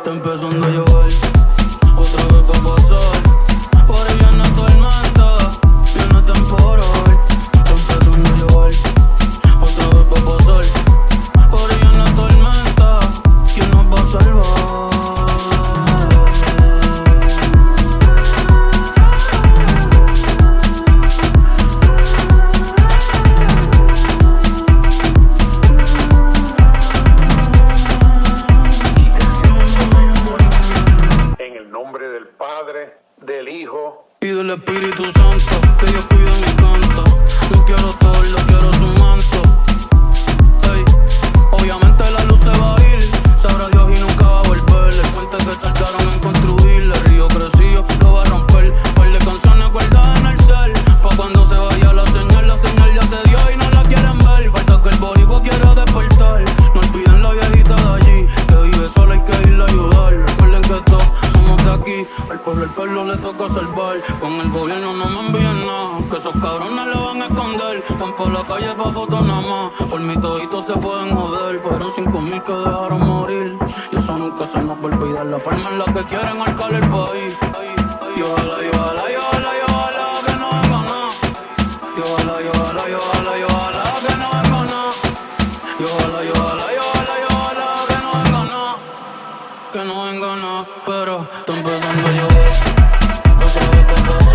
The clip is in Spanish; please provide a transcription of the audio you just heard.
está empezando a llover. Otra vez va a pasar. Por ahí viene tormenta, viene temporal. Está empezando a llover. Otra vez va a pasar. Por ahí viene tormenta, ¿quién nos va a salvar? Del Hijo y del Espíritu Santo, que Dios cuide mi canto. No quiero todo, lo quiero su manto. Ey, obviamente la luz se va a ir, sabrá Dios y nunca va a volver. El puente que tardaron en construir, el río creció, lo va a romper. Par de canciones guardadas en el cel, pa' cuando se vaya la señal ya se dio y no la quieren ver. Falta que el boricua quiera despertar. No olviden la viejita de allí, que vive sola, hay que irla a ayudar. Recuerden que todos somos de aquí, al pueblo le toca salvar. Con el gobierno no me envíen nada, que esos cabrones le van a esconder. Van por la calle pa' fotos nada más, por mi toditos se pueden joder. Fueron 5,000 que dejaron morir, y eso nunca se nos va a olvidar. La palma es la que quieren arcar el país. Y ojalá que no venga nada. Y ojalá que no venga nada. Y ojalá que no venga nada. Que no venga nada, pero está empezando a llover. Otra vez